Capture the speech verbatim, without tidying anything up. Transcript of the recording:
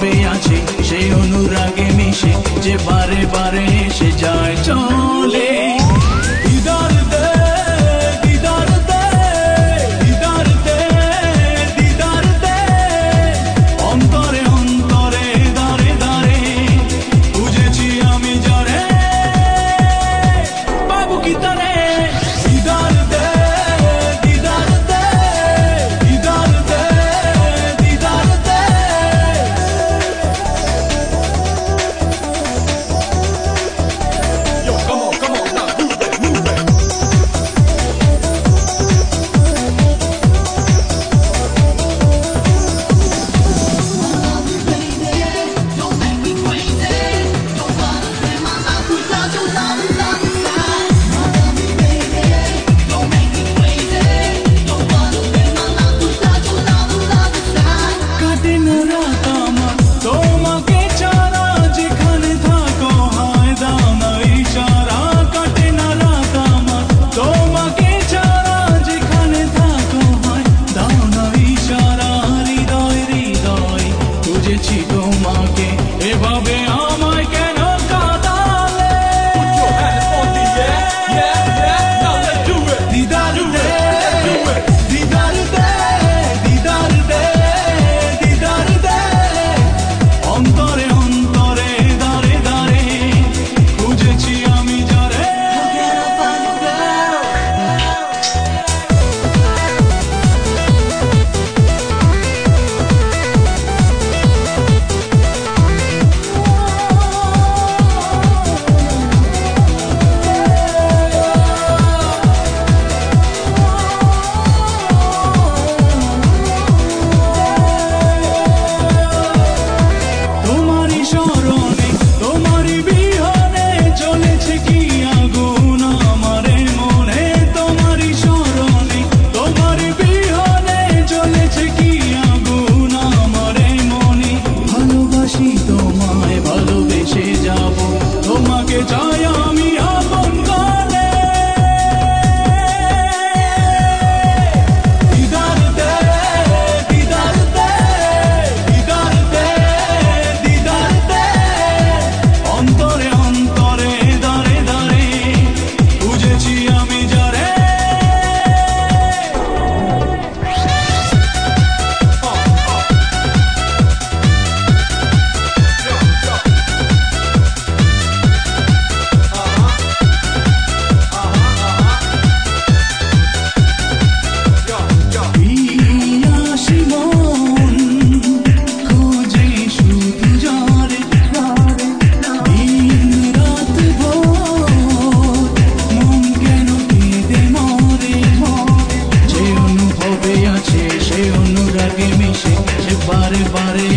অনুভবে আছে সেই অনুরাগে মিশে যে বারে বারে এসে যায় চলে দিদার দে দিদার দে দিদার দে দিদার দে অন্তরে অন্তরে দারে দারে বুঝেছি আমি যারে বাবু কি তারে দিদার দে দিদার দে দিদার দে দিদার দে Yo, come on, come on, now move it, move it. কাটে না রাত আমার তোমাকে ছাড়া যেখানে থাকো হায় দাও না ইশারা কাটে না রাত আমার তোমাকে ছাড়া যেখানে থাকো হায় দাও না ইশারা হৃদয় হৃদয় খুঁজেছি তোমাকে এভাবে আমায় কেন কাঁদালে দিদার দে দিদার দে দিদার দে দিদার দে অন্তরে অন্তরে দারে দারে খুঁজেছি আমি যারে তোমারই স্মরণে তোমারই বিহনে চলেছে কি আগুন আমার মনে তোমারই স্মরণে তোমারই বিহনে চলেছে কি আগুন আমার মনে ভালোবাসি তোমায় ভালোবেসে যাব তোমাকে চাই আমি আপন করে দিদার দে দিদার দে দিদার দে দিদার দে অন্তরে অন্তরে দারে দারে বুঝেছি আমি যারে পিয়াসী মন খোঁজে শুধু যারে দিন রাত ভোর মন কেন কেঁদে মরে যে অনুভবে আছে সে অনুরাগে মিশে সে বারে বারে